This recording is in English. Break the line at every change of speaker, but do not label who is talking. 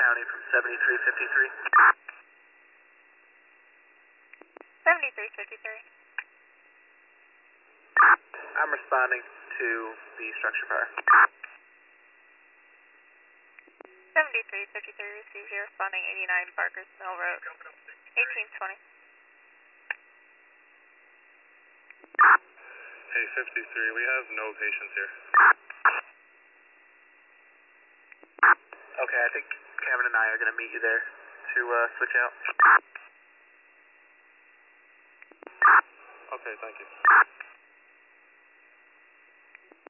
County from 7353.
7353.
I'm responding to the structure fire.
7353 receives you responding 89 Barker's Mill Road. 1820.
Hey, 53, we have no patients here.
Okay, I think Kevin and I are going to meet you there to switch out.
Okay, thank you.